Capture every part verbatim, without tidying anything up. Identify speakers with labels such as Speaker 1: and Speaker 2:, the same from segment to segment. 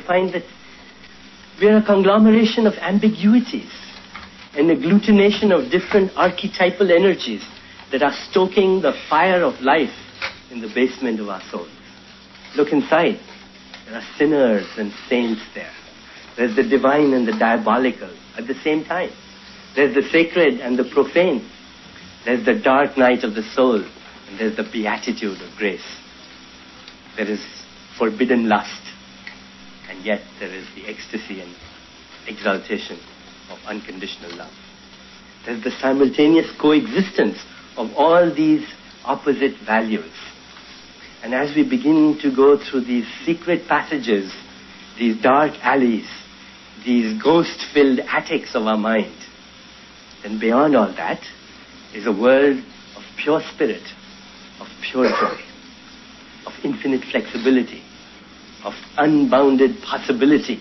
Speaker 1: find that we're a conglomeration of ambiguities, an agglutination of different archetypal energies that are stoking the fire of life in the basement of our souls. Look inside. There are sinners and saints there. There's the divine and the diabolical at the same time. There's the sacred and the profane. There's the dark night of the soul, and there's the beatitude of grace. There is forbidden lust, and yet there is the ecstasy and exaltation of unconditional love. There's the simultaneous coexistence of all these opposite values. And as we begin to go through these secret passages, these dark alleys, these ghost-filled attics of our mind, then beyond all that is a world of pure spirit, of pure joy, of infinite flexibility, of unbounded possibility.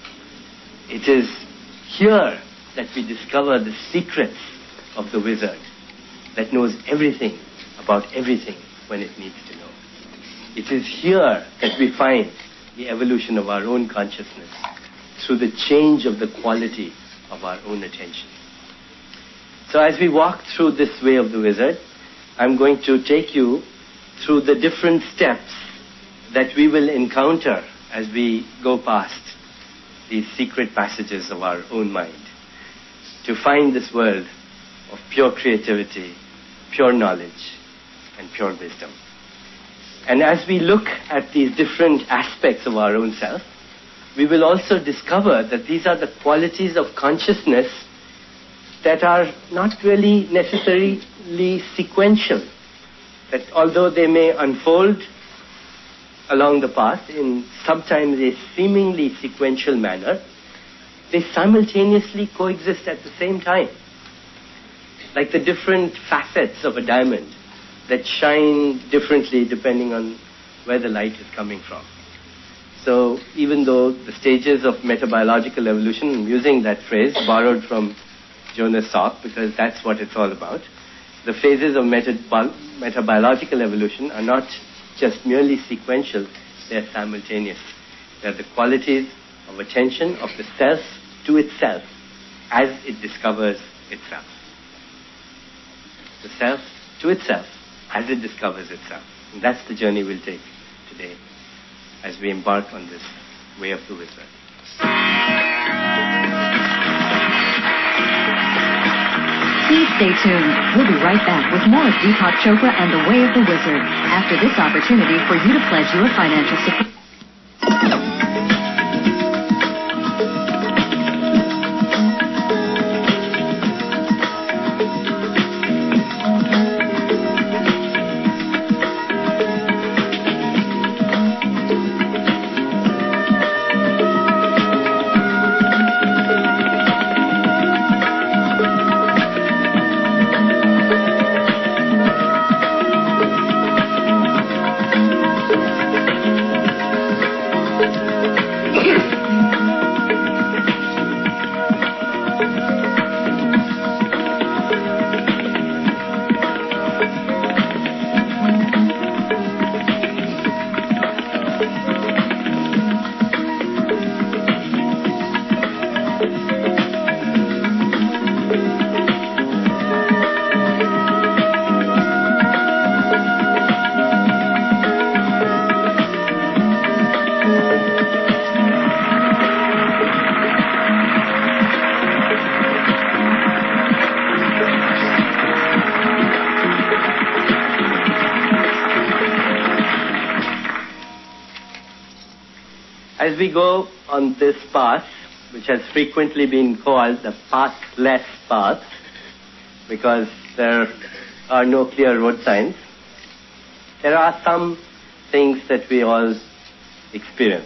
Speaker 1: It is here that we discover the secrets of the wizard that knows everything about everything when it needs to know. It is here that we find the evolution of our own consciousness through the change of the quality of our own attention. So as we walk through this way of the wizard, I'm going to take you through the different steps that we will encounter as we go past these secret passages of our own mind to find this world of pure creativity, pure knowledge, and pure wisdom. And as we look at these different aspects of our own self, we will also discover that these are the qualities of consciousness that are not really necessarily sequential. That although they may unfold along the path in sometimes a seemingly sequential manner, they simultaneously coexist at the same time. Like the different facets of a diamond that shine differently depending on where the light is coming from. So even though the stages of metabiological evolution, I'm using that phrase borrowed from Jonas Salk because that's what it's all about, the phases of metabol- metabiological evolution are not just merely sequential, they're simultaneous. They're the qualities of attention of the self to itself as it discovers itself. The self to itself as it discovers itself. And that's the journey we'll take today as we embark on this way of the wizard.
Speaker 2: Please stay tuned. We'll be right back with more of Deepak Chopra and the Way of the Wizard after this opportunity for you to pledge your financial support.
Speaker 1: As we go on this path, which has frequently been called the pathless path, because there are no clear road signs, there are some things that we all experience.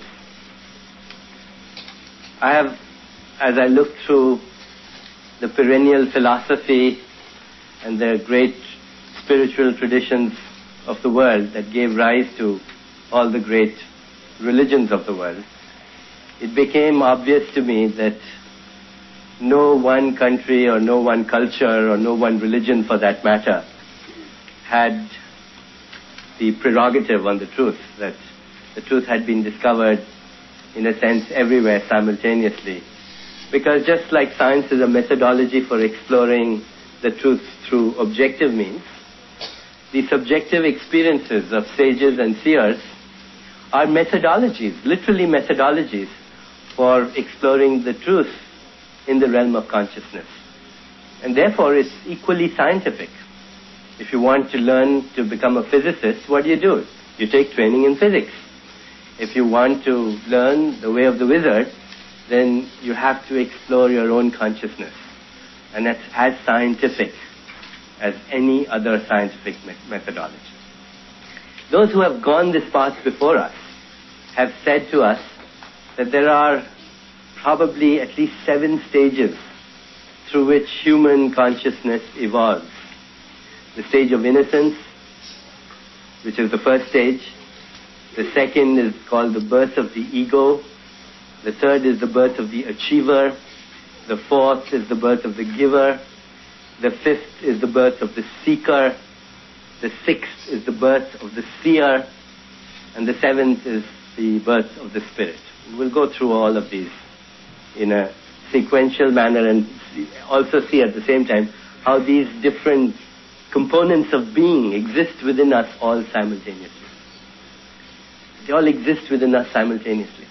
Speaker 1: I have, as I look through the perennial philosophy and the great spiritual traditions of the world that gave rise to all the great religions of the world, it became obvious to me that no one country or no one culture or no one religion for that matter had the prerogative on the truth, that the truth had been discovered in a sense, everywhere simultaneously. Because just like science is a methodology for exploring the truth through objective means, the subjective experiences of sages and seers are methodologies, literally methodologies, for exploring the truth in the realm of consciousness. And therefore, it's equally scientific. If you want to learn to become a physicist, what do you do? You take training in physics. If you want to learn the way of the wizard, then you have to explore your own consciousness. And that's as scientific as any other scientific me- methodology. Those who have gone this path before us have said to us that there are probably at least seven stages through which human consciousness evolves. The stage of innocence, which is the first stage. The second is called the birth of the ego. The third is the birth of the achiever. The fourth is the birth of the giver. The fifth is the birth of the seeker. The sixth is the birth of the seer. And the seventh is the birth of the spirit. We'll go through all of these in a sequential manner and also see at the same time how these different components of being exist within us all simultaneously. They all exist within us simultaneously.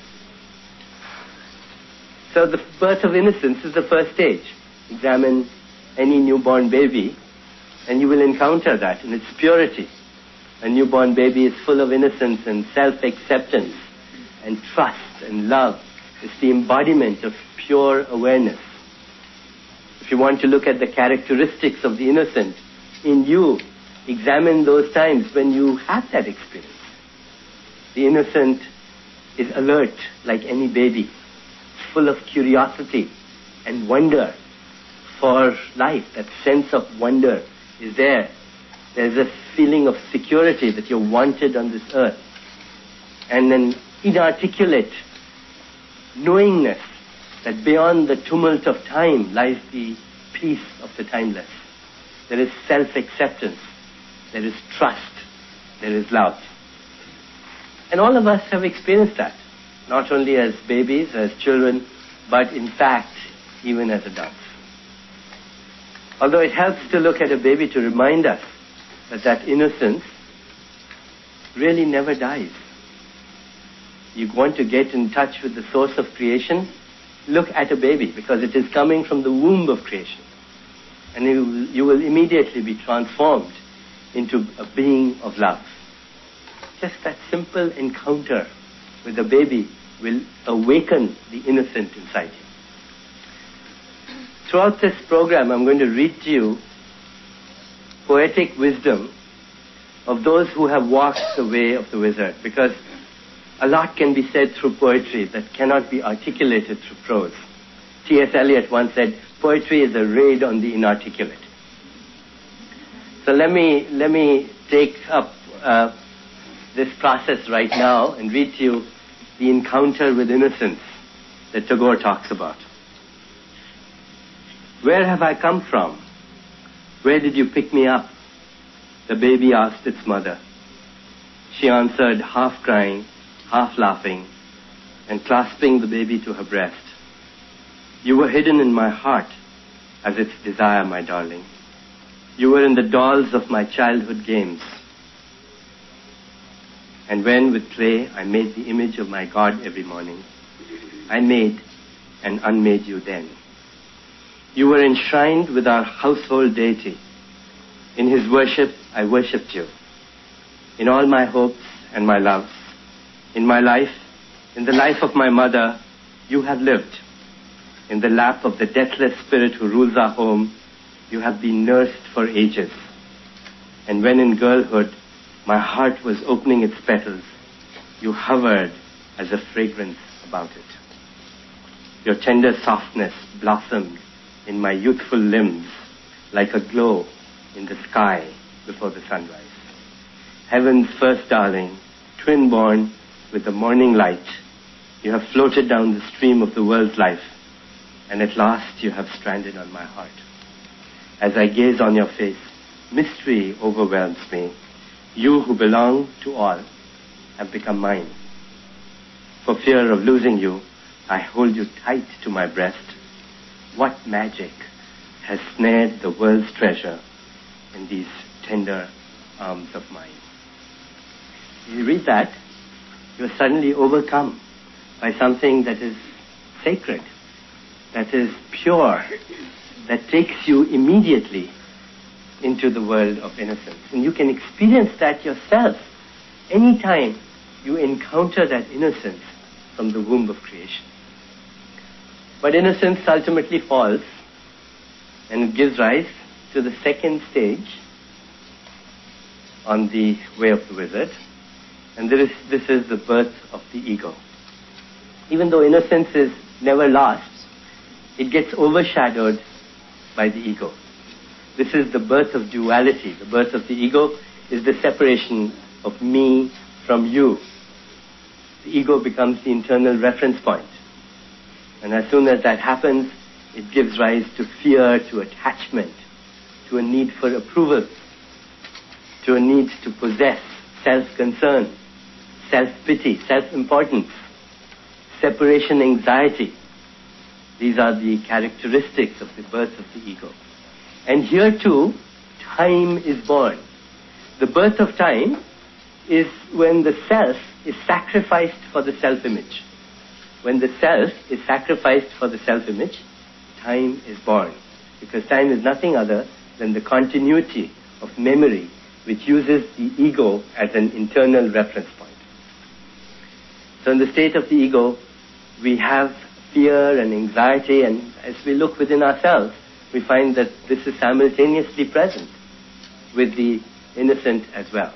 Speaker 1: So the birth of innocence is the first stage. Examine any newborn baby and you will encounter that in its purity. A newborn baby is full of innocence and self-acceptance and trust and love. It's the embodiment of pure awareness. If you want to look at the characteristics of the innocent in you, examine those times when you have that experience. The innocent is alert like any baby, full of curiosity and wonder for life. That sense of wonder is there. There's a feeling of security that you're wanted on this earth. And an inarticulate knowingness that beyond the tumult of time lies the peace of the timeless. There is self-acceptance. There is trust. There is love. And all of us have experienced that, not only as babies, as children, but in fact, even as adults. Although it helps to look at a baby to remind us that that innocence really never dies. You want to get in touch with the source of creation, look at a baby, because it is coming from the womb of creation. And you, you will immediately be transformed into a being of love. Just that simple encounter with a baby will awaken the innocent inside you. Throughout this program, I'm going to read to you poetic wisdom of those who have walked the way of the wizard, because a lot can be said through poetry that cannot be articulated through prose. T S Eliot once said, poetry is a raid on the inarticulate. So let me, let me take up uh, this process right now and read to you the encounter with innocence that Tagore talks about. Where have I come from? Where did you pick me up? The baby asked its mother. She answered, half crying, half laughing, and clasping the baby to her breast. You were hidden in my heart as its desire, my darling. You were in the dolls of my childhood games. And when with clay I made the image of my God every morning, I made and unmade you then. You were enshrined with our household deity. In his worship, I worshipped you. In all my hopes and my loves, in my life, in the life of my mother, you have lived. In the lap of the deathless spirit who rules our home, you have been nursed for ages. And when in girlhood, my heart was opening its petals, you hovered as a fragrance about it. Your tender softness blossomed in my youthful limbs like a glow in the sky before the sunrise. Heaven's first darling, twin-born with the morning light, you have floated down the stream of the world's life, and at last you have stranded on my heart. As I gaze on your face, mystery overwhelms me. You who belong to all have become mine. For fear of losing you, I hold you tight to my breast. What magic has snared the world's treasure in these tender arms of mine? You read that, you're suddenly overcome by something that is sacred, that is pure, that takes you immediately into the world of innocence. And you can experience that yourself anytime you encounter that innocence from the womb of creation. But innocence ultimately falls, and it gives rise to the second stage on the way of the wizard. And there is, this is the birth of the ego. Even though innocence is never lost, it gets overshadowed by the ego. This is the birth of duality. The birth of the ego is the separation of me from you. The ego becomes the internal reference point. And as soon as that happens, it gives rise to fear, to attachment, to a need for approval, to a need to possess, self-concern, self-pity, self-importance, separation anxiety. These are the characteristics of the birth of the ego. And here too, time is born. The birth of time is when the self is sacrificed for the self-image. When the self is sacrificed for the self-image, time is born. Because time is nothing other than the continuity of memory which uses the ego as an internal reference point. So in the state of the ego, we have fear and anxiety, and as we look within ourselves, we find that this is simultaneously present with the innocent as well.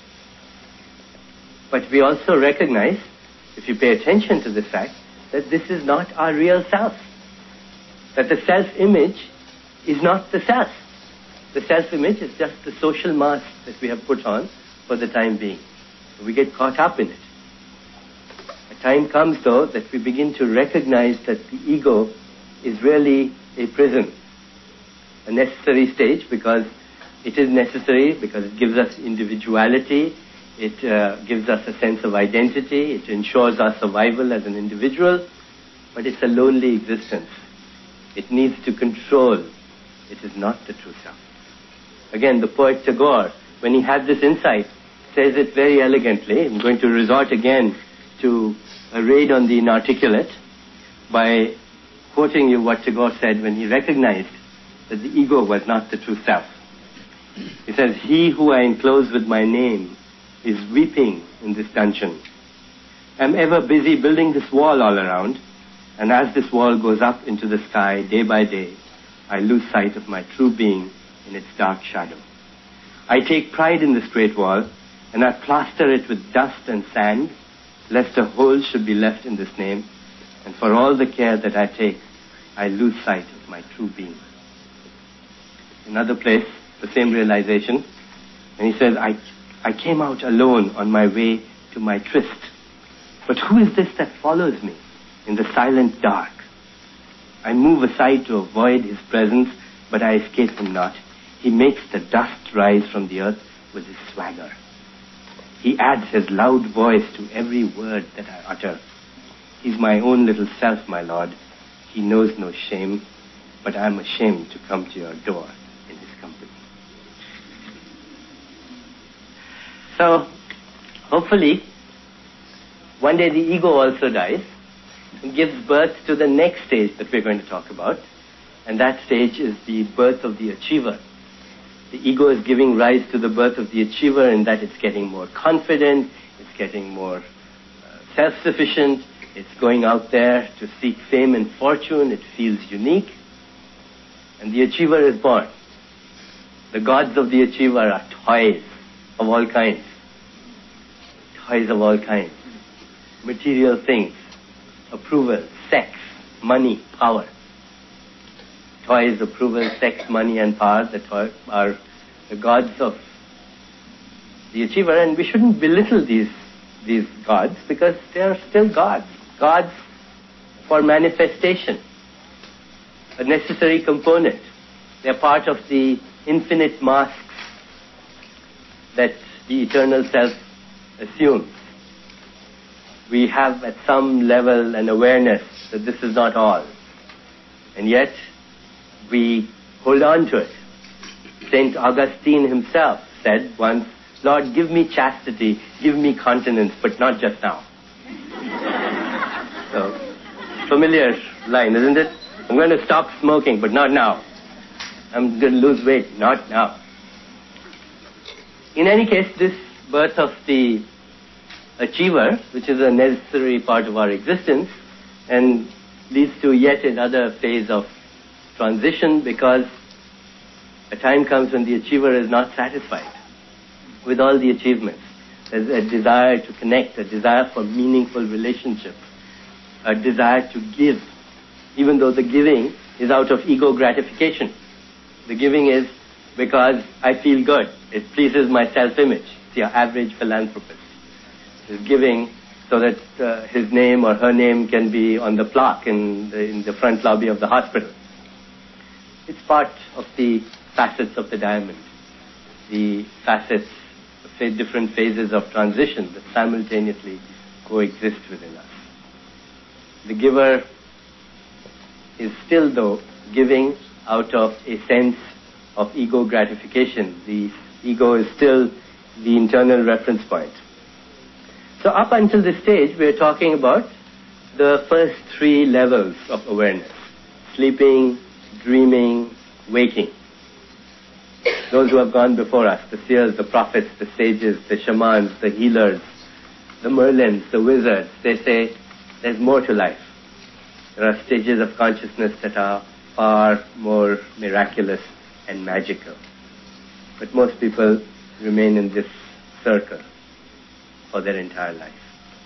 Speaker 1: But we also recognize, if you pay attention to this fact, that this is not our real self. That the self-image is not the self. The self-image is just the social mask that we have put on for the time being. We get caught up in it. A time comes, though, that we begin to recognize that the ego is really a prison. A necessary stage because it is necessary, because it gives us individuality, it uh, gives us a sense of identity, it ensures our survival as an individual, but it's a lonely existence. It needs to control. It is not the true self. Again, the poet Tagore, when he had this insight, says it very elegantly. I'm going to resort again to a raid on the inarticulate by quoting you what Tagore said when he recognized that the ego was not the true self. He says, "He who I enclose with my name is weeping in this dungeon. I'm ever busy building this wall all around, and as this wall goes up into the sky day by day, I lose sight of my true being in its dark shadow. I take pride in this great wall, and I plaster it with dust and sand, lest a hole should be left in this name, and for all the care that I take, I lose sight of my true being." Another place, the same realization, and he says, I, I came out alone on my way to my tryst, but who is this that follows me in the silent dark? I move aside to avoid his presence, but I escape him not. He makes the dust rise from the earth with his swagger. He adds his loud voice to every word that I utter. He's my own little self, my Lord. He knows no shame, but I'm ashamed to come to your door in his company. So, hopefully, one day the ego also dies and gives birth to the next stage that we're going to talk about. And that stage is the birth of the achiever. The ego is giving rise to the birth of the achiever in that it's getting more confident, it's getting more uh, self-sufficient, it's going out there to seek fame and fortune, it feels unique. And the achiever is born. The gods of the achiever are toys of all kinds. Toys of all kinds. Material things. Approval, sex, money, power. Toys, approval, sex, money, and power that are the gods of the achiever. And we shouldn't belittle these, these gods because they are still gods. Gods for manifestation. A necessary component. They are part of the infinite masks that the eternal self assumes. we have at some level an awareness that this is not all. And yet, we hold on to it. Saint Augustine himself said once, Lord, give me chastity, give me continence, but not just now. So, familiar line, isn't it? I'm going to stop smoking, but not now. I'm going to lose weight, not now. In any case, this birth of the achiever, which is a necessary part of our existence, and leads to yet another phase of transition, because a time comes when the achiever is not satisfied with all the achievements. There's a desire to connect, a desire for meaningful relationship, a desire to give, even though the giving is out of ego gratification. The giving is because I feel good. It pleases my self-image. It's your average philanthropist is giving so that uh, his name or her name can be on the plaque in the, in the front lobby of the hospital. It's part of the facets of the diamond, the facets, the different phases of transition that simultaneously coexist within us. The giver is still, though, giving out of a sense of ego gratification. The ego is still the internal reference point. So up until this stage, we're talking about the first three levels of awareness: sleeping, dreaming, waking. Those who have gone before us, the seers, the prophets, the sages, the shamans, the healers, the Merlins, the wizards, they say there's more to life. There are stages of consciousness that are far more miraculous and magical. But most people remain in this circle for their entire life.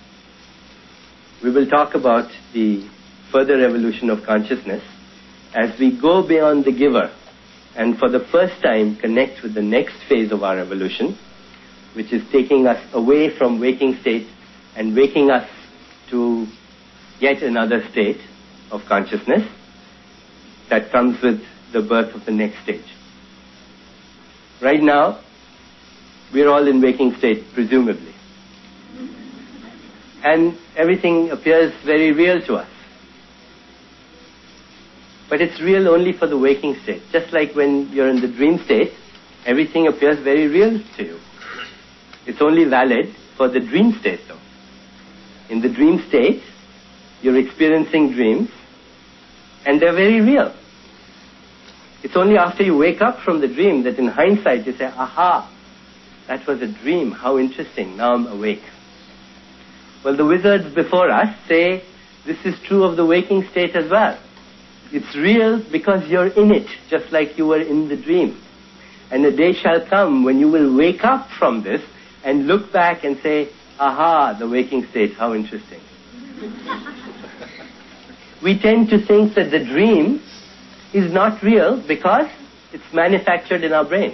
Speaker 1: We will talk about the further evolution of consciousness as we go beyond the giver and for the first time connect with the next phase of our evolution, which is taking us away from waking state and waking us to yet another state of consciousness that comes with the birth of the next stage. Right now, we're all in waking state, presumably. And everything appears very real to us. But it's real only for the waking state. Just like when you're in the dream state, everything appears very real to you. It's only valid for the dream state, though. In the dream state, you're experiencing dreams, and they're very real. It's only after you wake up from the dream that in hindsight you say, aha, that was a dream, how interesting, now I'm awake. Well, the wizards before us say this is true of the waking state as well. It's real because you're in it, just like you were in the dream. And a day shall come when you will wake up from this and look back and say, aha, the waking state, how interesting. We tend to think that the dream is not real because it's manufactured in our brain.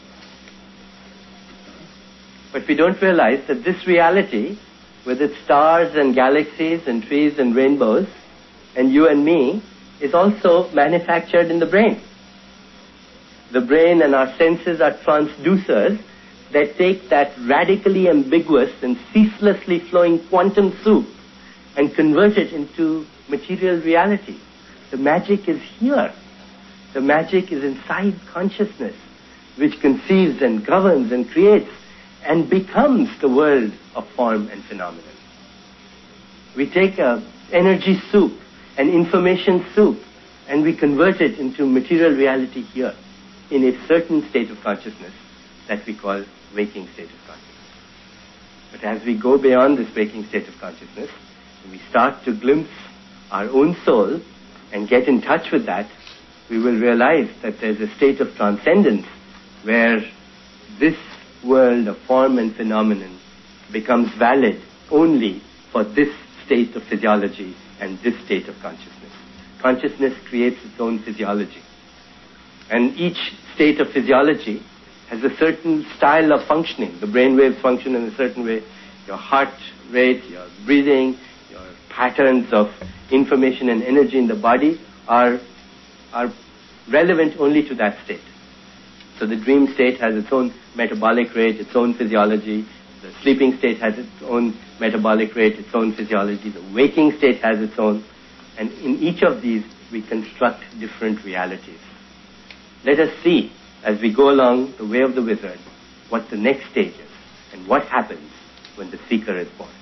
Speaker 1: But we don't realize that this reality, with its stars and galaxies and trees and rainbows, and you and me, is also manufactured in the brain. The brain and our senses are transducers that take that radically ambiguous and ceaselessly flowing quantum soup and convert it into material reality. The magic is here. The magic is inside consciousness, which conceives and governs and creates and becomes the world of form and phenomenon. We take a energy soup, an information soup, and we convert it into material reality here in a certain state of consciousness that we call waking state of consciousness. But as we go beyond this waking state of consciousness, we start to glimpse our own soul and get in touch with that, we will realize that there's a state of transcendence where this world of form and phenomenon becomes valid only for this state of physiology and this state of consciousness. Consciousness creates its own physiology. And each state of physiology has a certain style of functioning. The brain waves function in a certain way. Your heart rate, your breathing, your patterns of information and energy in the body are, are relevant only to that state. So the dream state has its own metabolic rate, its own physiology, The sleeping state has its own metabolic rate, its own physiology. The waking state has its own. And in each of these, we construct different realities. Let us see, as we go along the way of the wizard, what the next stage is and what happens when the seeker is born.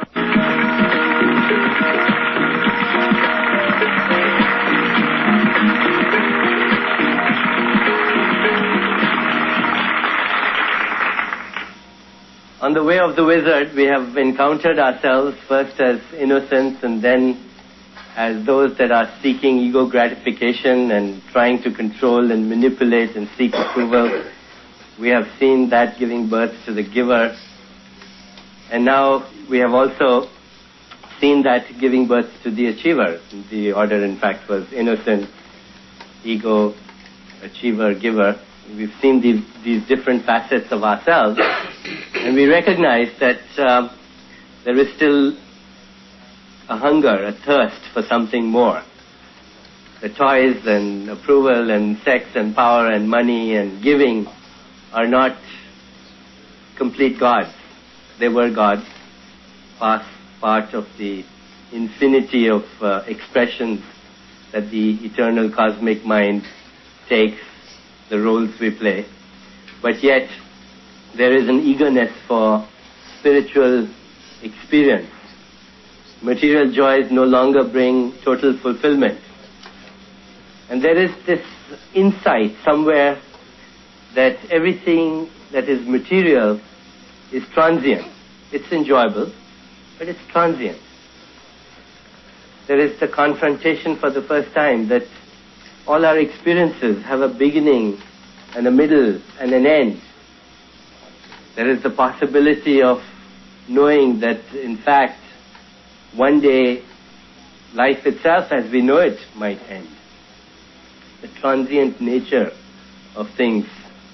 Speaker 1: On the way of the wizard, we have encountered ourselves first as innocents and then as those that are seeking ego gratification and trying to control and manipulate and seek approval. We have seen that giving birth to the giver. And now we have also seen that giving birth to the achiever. The order, in fact, was innocent, ego, achiever, giver. We've seen these, these different facets of ourselves, and we recognize that uh, there is still a hunger, a thirst for something more. The toys and approval and sex and power and money and giving are not complete gods. They were gods, part, part of the infinity of uh, expressions that the eternal cosmic mind takes, the roles we play. But yet, there is an eagerness for spiritual experience. Material joys no longer bring total fulfillment. And there is this insight somewhere that everything that is material is transient. It's enjoyable, but it's transient. There is the confrontation for the first time that all our experiences have a beginning and a middle and an end. There is the possibility of knowing that, in fact, one day life itself as we know it might end. The transient nature of things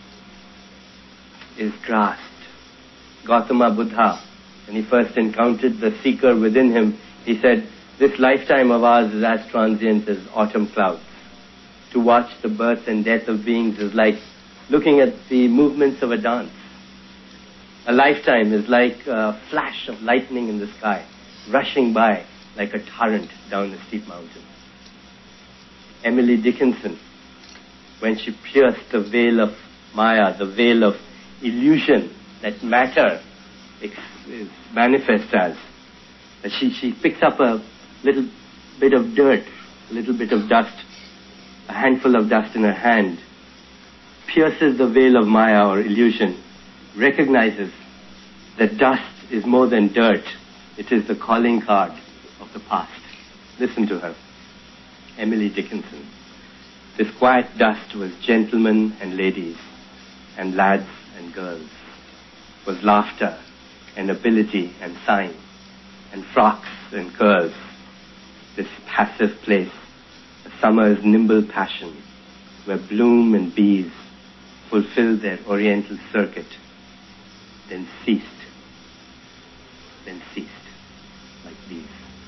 Speaker 1: is grasped. Gautama Buddha, when he first encountered the seeker within him, he said, "This lifetime of ours is as transient as autumn clouds. To watch the birth and death of beings is like looking at the movements of a dance. A lifetime is like a flash of lightning in the sky, rushing by like a torrent down a steep mountain." Emily Dickinson, when she pierced the veil of Maya, the veil of illusion that matter is manifest as, she, she picks up a little bit of dirt, a little bit of dust, a handful of dust in her hand, pierces the veil of Maya or illusion, recognizes that dust is more than dirt. It is the calling card of the past. Listen to her. Emily Dickinson. This quiet dust was gentlemen and ladies, and lads and girls, was laughter and ability and sign, and frocks and curls. This passive place, a summer's nimble passion, where bloom and bees fulfilled their oriental circuit, then ceased, then ceased, like bees.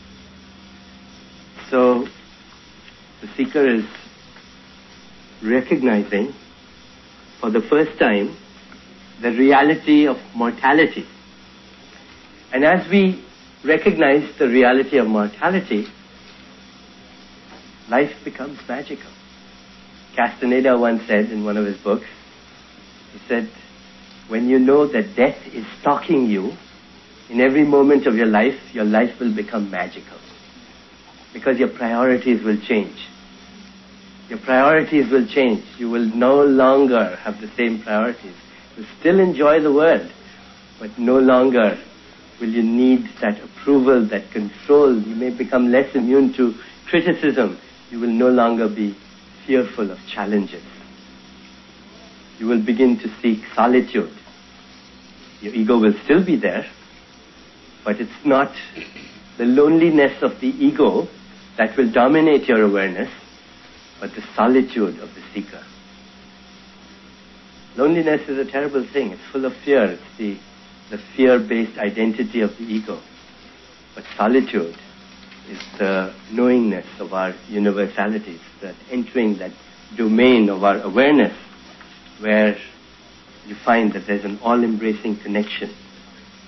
Speaker 1: So, the seeker is recognizing for the first time the reality of mortality. And as we recognize the reality of mortality, life becomes magical. Castaneda once said in one of his books, he said, when you know that death is stalking you, in every moment of your life, your life will become magical. Because your priorities will change. Your priorities will change. You will no longer have the same priorities. You'll still enjoy the world, but no longer will you need that approval, that control. You may become less immune to criticism. You will no longer be fearful of challenges. You will begin to seek solitude. Your ego will still be there, but it's not the loneliness of the ego that will dominate your awareness, but the solitude of the seeker. Loneliness is a terrible thing. It's full of fear. It's the, the fear-based identity of the ego. But solitude is the knowingness of our universalities, that entering that domain of our awareness where you find that there's an all-embracing connection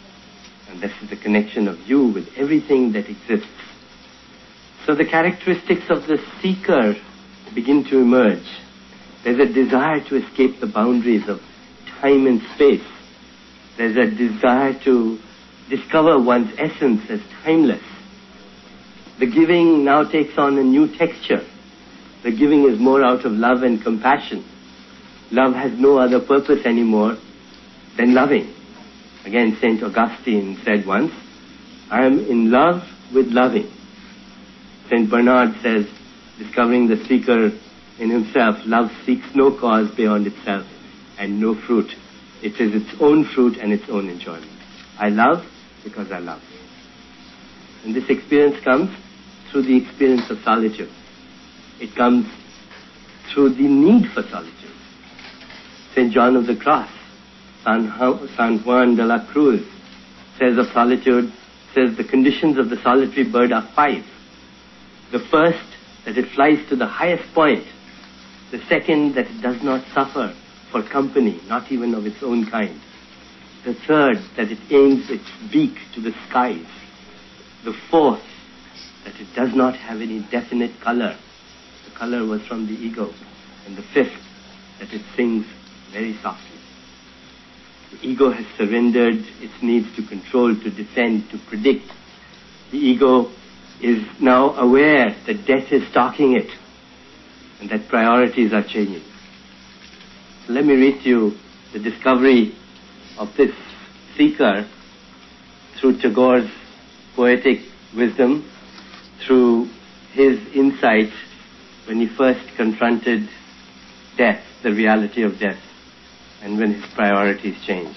Speaker 1: And this is the connection of you with everything that exists. So the characteristics of the seeker begin to emerge. There's a desire to escape the boundaries of time and space. There's a desire to discover one's essence as timeless. The giving now takes on a new texture. The giving is more out of love and compassion. Love has no other purpose anymore than loving. Again, Saint Augustine said once, I am in love with loving. Saint Bernard says, discovering the seeker in himself, love seeks no cause beyond itself and no fruit. It is its own fruit and its own enjoyment. I love because I love. And this experience comes through the experience of solitude. It comes through the need for solitude. Saint John of the Cross, San, San Juan de la Cruz, says of solitude, says the conditions of the solitary bird are five. The first, that it flies to the highest point. The second, that it does not suffer for company, not even of its own kind. The third, that it aims its beak to the skies. The fourth, that it does not have any definite color. The color was from the ego. And the fifth, that it sings very softly. The ego has surrendered its needs to control, to defend, to predict. The ego is now aware that death is stalking it and that priorities are changing. So let me read to you the discovery of this seeker through Tagore's poetic wisdom, through his insight when he first confronted death, the reality of death, and when his priorities changed.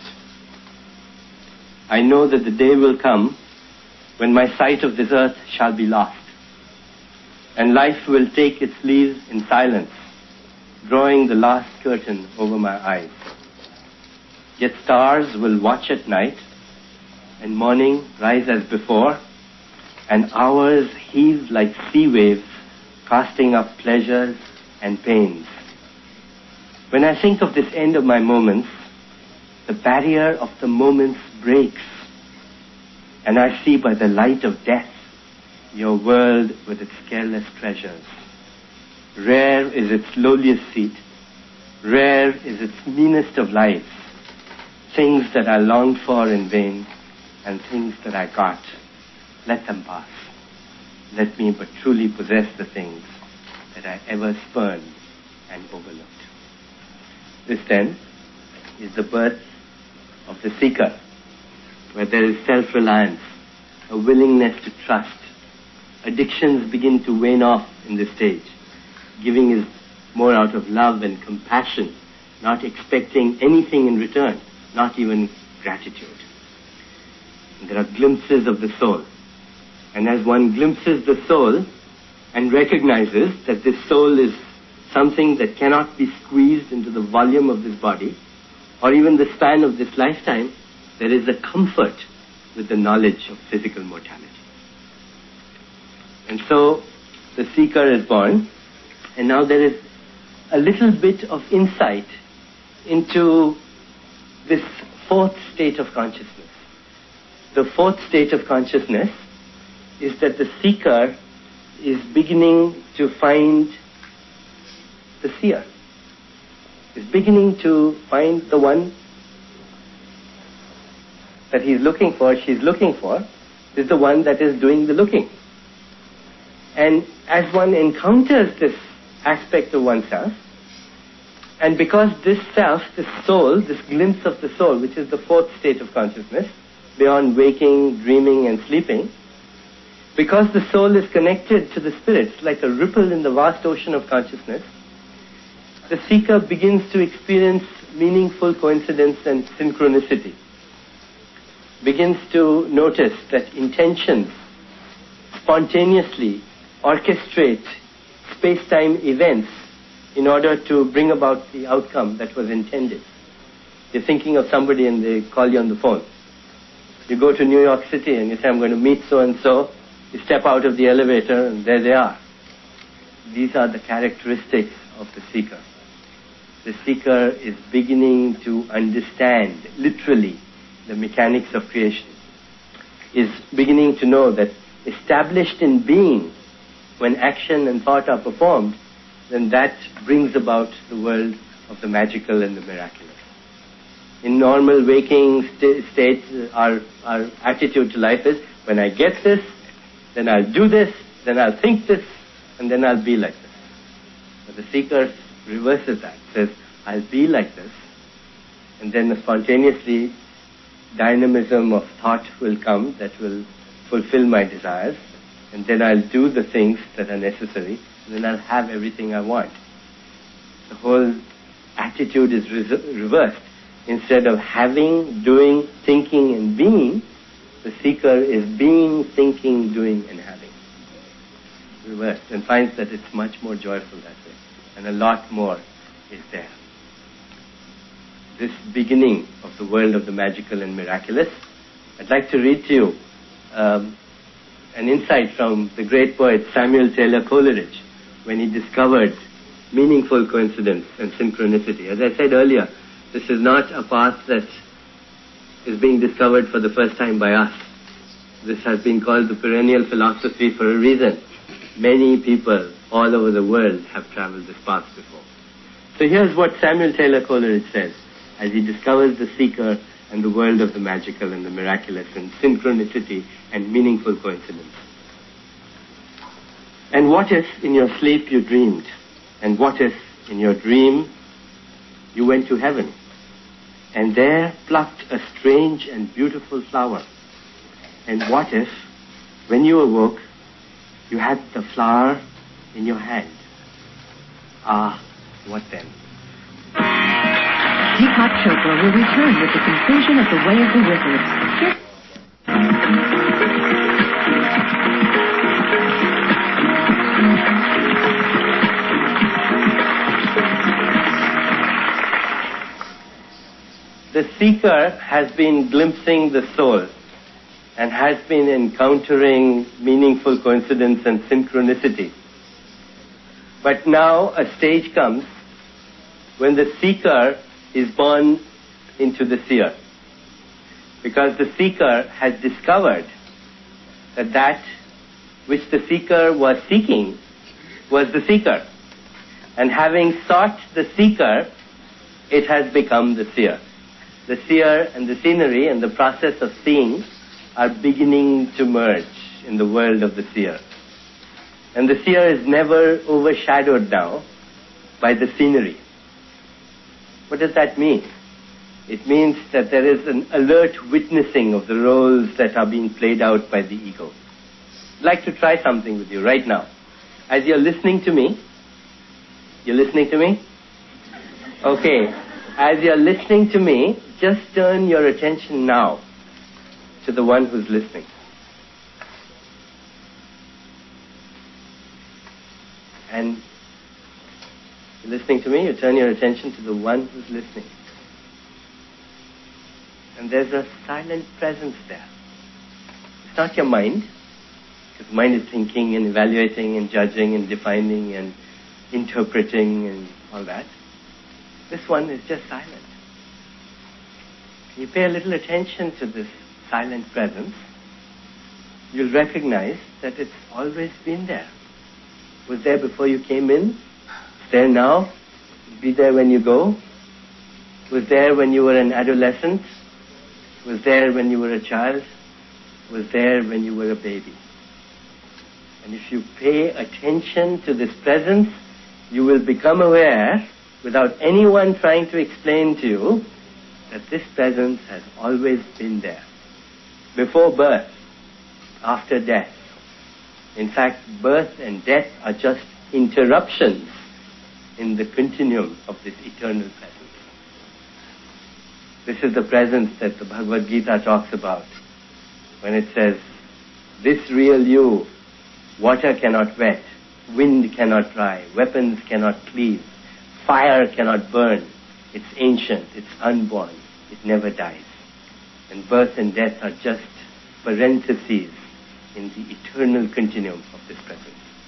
Speaker 1: I know that the day will come when my sight of this earth shall be lost, and life will take its leave in silence, drawing the last curtain over my eyes. Yet stars will watch at night, and morning rise as before, and hours heave like sea waves, casting up pleasures and pains. When I think of this end of my moments, the barrier of the moments breaks, and I see by the light of death your world with its careless treasures. Rare is its lowliest seat, rare is its meanest of lives, things that I longed for in vain, and things that I got. Let them pass. Let me but truly possess the things that I ever spurned and overlooked. This then is the birth of the seeker, where there is self-reliance, a willingness to trust. Addictions begin to wane off in this stage. Giving is more out of love and compassion, not expecting anything in return, not even gratitude. And there are glimpses of the soul. And as one glimpses the soul and recognizes that this soul is something that cannot be squeezed into the volume of this body, or even the span of this lifetime, there is a comfort with the knowledge of physical mortality. And so the seeker is born, and now there is a little bit of insight into this fourth state of consciousness. The fourth state of consciousness is that the seeker is beginning to find the seer, is beginning to find the one that he's looking for, she's looking for, is the one that is doing the looking. And as one encounters this aspect of oneself, and because this self, this soul, this glimpse of the soul, which is the fourth state of consciousness, beyond waking, dreaming, and sleeping, because the soul is connected to the spirit, like a ripple in the vast ocean of consciousness, the seeker begins to experience meaningful coincidence and synchronicity, begins to notice that intentions spontaneously orchestrate space-time events in order to bring about the outcome that was intended. You're thinking of somebody and they call you on the phone. You go to New York City and you say, I'm going to meet so-and-so. You step out of the elevator and there they are. These are the characteristics of the seeker. The seeker is beginning to understand, literally, the mechanics of creation. is beginning to know that established in being, when action and thought are performed, then that brings about the world of the magical and the miraculous. In normal waking st- state, our, our attitude to life is, when I get this, then I'll do this, then I'll think this, and then I'll be like this. But the seeker reverses that, says, I'll be like this, and then spontaneously dynamism of thought will come that will fulfill my desires, and then I'll do the things that are necessary, and then I'll have everything I want. The whole attitude is re- reversed. Instead of having, doing, thinking, and being, the seeker is being, thinking, doing, and having. Reversed, and finds that it's much more joyful that way, and a lot more is there. This beginning of the world of the magical and miraculous, I'd like to read to you um, an insight from the great poet Samuel Taylor Coleridge when he discovered meaningful coincidence and synchronicity. As I said earlier, this is not a path that is being discovered for the first time by us. This has been called the perennial philosophy for a reason. Many people all over the world have traveled this path before. So here's what Samuel Taylor Coleridge says as he discovers the seeker and the world of the magical and the miraculous and synchronicity and meaningful coincidence. And what if in your sleep you dreamed? And what if in your dream you went to heaven and there plucked a strange and beautiful flower? And what if, when you awoke, you had the flower in your hand? Ah, what then?
Speaker 2: Deepak Chopra will return with the conclusion of The Way of the Wizard. Here-
Speaker 1: The seeker has been glimpsing the soul and has been encountering meaningful coincidence and synchronicity. But now a stage comes when the seeker is born into the seer. Because the seeker has discovered that that which the seeker was seeking was the seeker. And having sought the seeker, it has become the seer. The seer and the scenery and the process of seeing are beginning to merge in the world of the seer. And the seer is never overshadowed now by the scenery. What does that mean? It means that there is an alert witnessing of the roles that are being played out by the ego. I'd like to try something with you right now. As you're listening to me, you're listening to me? Okay. As you're listening to me, just turn your attention now to the one who's listening. And you're listening to me, you turn your attention to the one who's listening. And there's a silent presence there. It's not your mind, because mind is thinking and evaluating and judging and defining and interpreting and all that. This one is just silent. You pay a little attention to this silent presence, you'll recognize that it's always been there. It was there before you came in, it's there now, it'll be there when you go. It was there when you were an adolescent, it was there when you were a child, it was there when you were a baby. And if you pay attention to this presence, you will become aware, without anyone trying to explain to you, that this presence has always been there. Before birth, after death. In fact, birth and death are just interruptions in the continuum of this eternal presence. This is the presence that the Bhagavad Gita talks about when it says, this real you, water cannot wet, wind cannot dry, weapons cannot cleave, fire cannot burn. It's ancient, it's unborn, it never dies. And birth and death are just parentheses in the eternal continuum of this presence.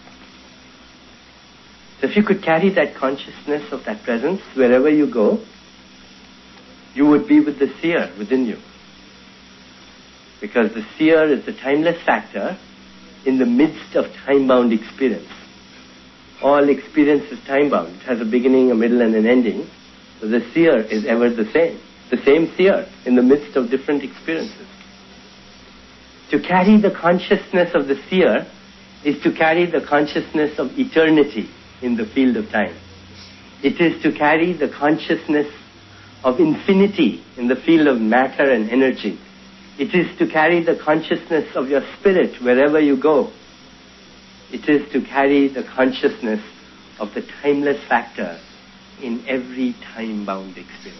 Speaker 1: So if you could carry that consciousness of that presence wherever you go, you would be with the seer within you. because the seer is the timeless factor in the midst of time-bound experience. All experience is time-bound. It has a beginning, a middle, and an ending. So the seer is ever the same. The same seer in the midst of different experiences. To carry the consciousness of the seer is to carry the consciousness of eternity in the field of time. It is to carry the consciousness of infinity in the field of matter and energy. It is to carry the consciousness of your spirit wherever you go. It is to carry the consciousness of the timeless factor in every time-bound experience.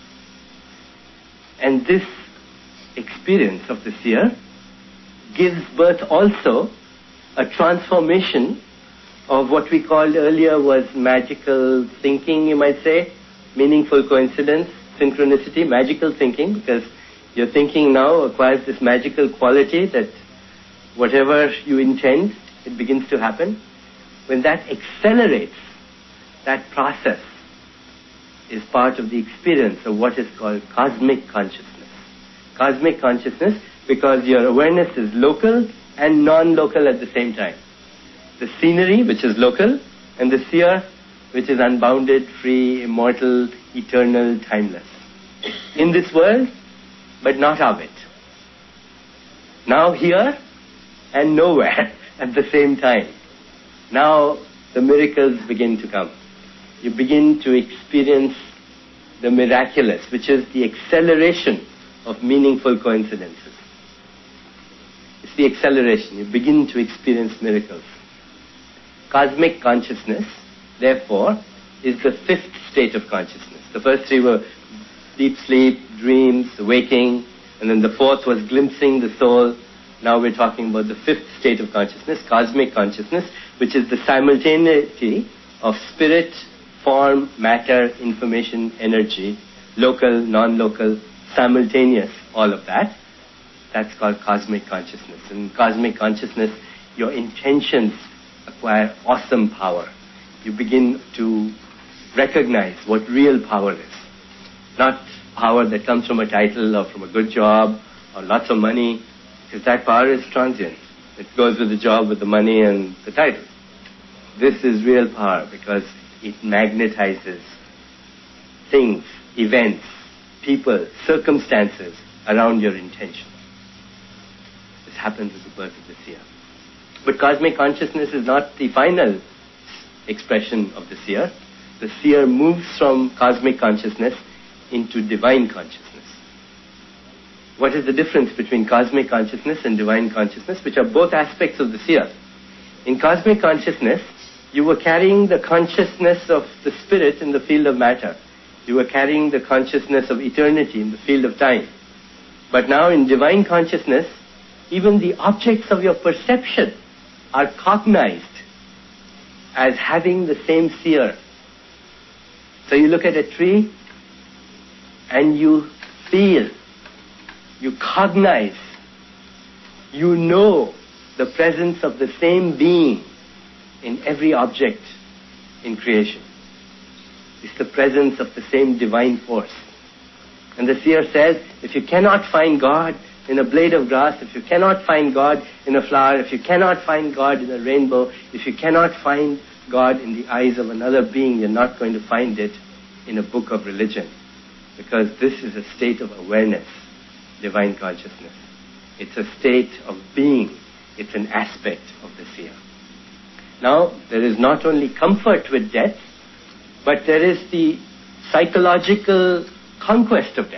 Speaker 1: And this experience of the seer gives birth also a transformation of what we called earlier was magical thinking, you might say, meaningful coincidence, synchronicity, magical thinking, because your thinking now acquires this magical quality that whatever you intend, it begins to happen. When that accelerates, that process is part of the experience of what is called cosmic consciousness. Cosmic consciousness because your awareness is local and non-local at the same time. The scenery, which is local, and the seer, which is unbounded, free, immortal, eternal, timeless. In this world, but not of it. Now here and nowhere at the same time. Now the miracles begin to come. You begin to experience the miraculous, which is the acceleration of meaningful coincidences. It's the acceleration. You begin to experience miracles. Cosmic consciousness, therefore, is the fifth state of consciousness. The first three were deep sleep, dreams, waking, and then the fourth was glimpsing the soul. Now we're talking about the fifth state of consciousness, cosmic consciousness, which is the simultaneity of spirit, form, matter, information, energy, local, non-local, simultaneous, all of that. That's called cosmic consciousness. In cosmic consciousness, your intentions acquire awesome power. You begin to recognize what real power is. Not power that comes from a title or from a good job or lots of money, because that power is transient. It goes with the job, with the money and the title. This is real power because it magnetizes things, events, people, circumstances around your intention. This happens with the birth of the seer. But cosmic consciousness is not the final expression of the seer. The seer moves from cosmic consciousness into divine consciousness. What is the difference between cosmic consciousness and divine consciousness, which are both aspects of the seer? In cosmic consciousness, you were carrying the consciousness of the spirit in the field of matter. You were carrying the consciousness of eternity in the field of time. But now in divine consciousness, even the objects of your perception are cognized as having the same seer. So you look at a tree and you feel, you cognize, you know the presence of the same being in every object in creation. It's the presence of the same divine force. And the seer says, if you cannot find God in a blade of grass, if you cannot find God in a flower, if you cannot find God in a rainbow, if you cannot find God in the eyes of another being, you're not going to find it in a book of religion. Because this is a state of awareness, divine consciousness. It's a state of being. It's an aspect of the seer. Now, there is not only comfort with death, but there is the psychological conquest of death.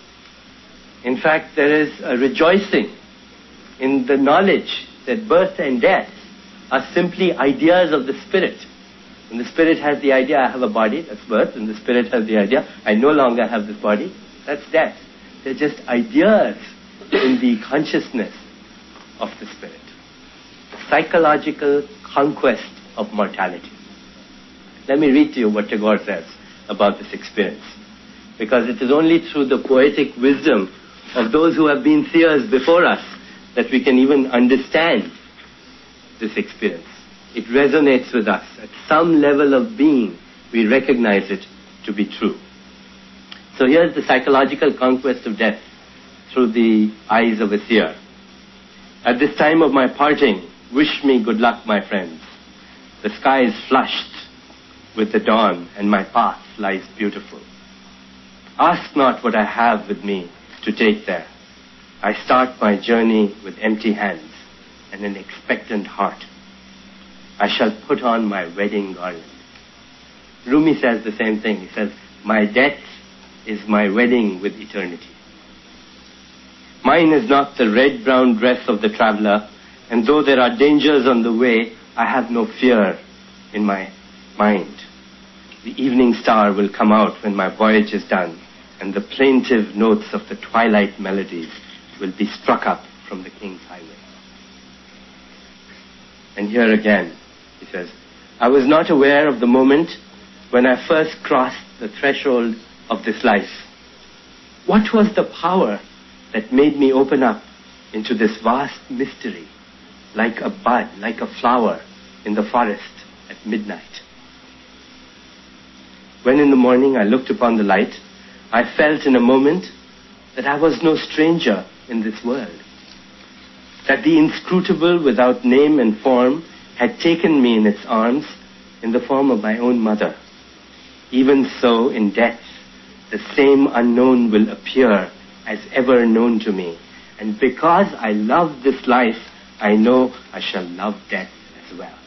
Speaker 1: In fact, there is a rejoicing in the knowledge that birth and death are simply ideas of the spirit. When the spirit has the idea, I have a body, that's birth. And the spirit has the idea, I no longer have this body, that's death. They're just ideas in the consciousness of the spirit. Psychological conquest of mortality. Let me read to you what Tagore says about this experience. Because it is only through the poetic wisdom of those who have been seers before us that we can even understand this experience. It resonates with us. At some level of being, we recognize it to be true. So here's the psychological conquest of death. through the eyes of a seer. At this time of my parting, wish me good luck, my friends. The sky is flushed with the dawn, and my path lies beautiful. Ask not what I have with me to take there. I start my journey with empty hands and an expectant heart. I shall put on my wedding garland. Rumi says the same thing. He says, my death is my wedding with eternity. Mine is not the red-brown dress of the traveler, and though there are dangers on the way, I have no fear in my mind. The evening star will come out when my voyage is done, and the plaintive notes of the twilight melodies will be struck up from the King's highway. And here again, he says, I was not aware of the moment when I first crossed the threshold of this life. What was the power that made me open up into this vast mystery, like a bud, like a flower in the forest at midnight? When in the morning I looked upon the light, I felt in a moment that I was no stranger in this world, that the inscrutable without name and form had taken me in its arms in the form of my own mother. Even so, in death, the same unknown will appear as ever known to me. And because I love this life, I know I shall love death as well.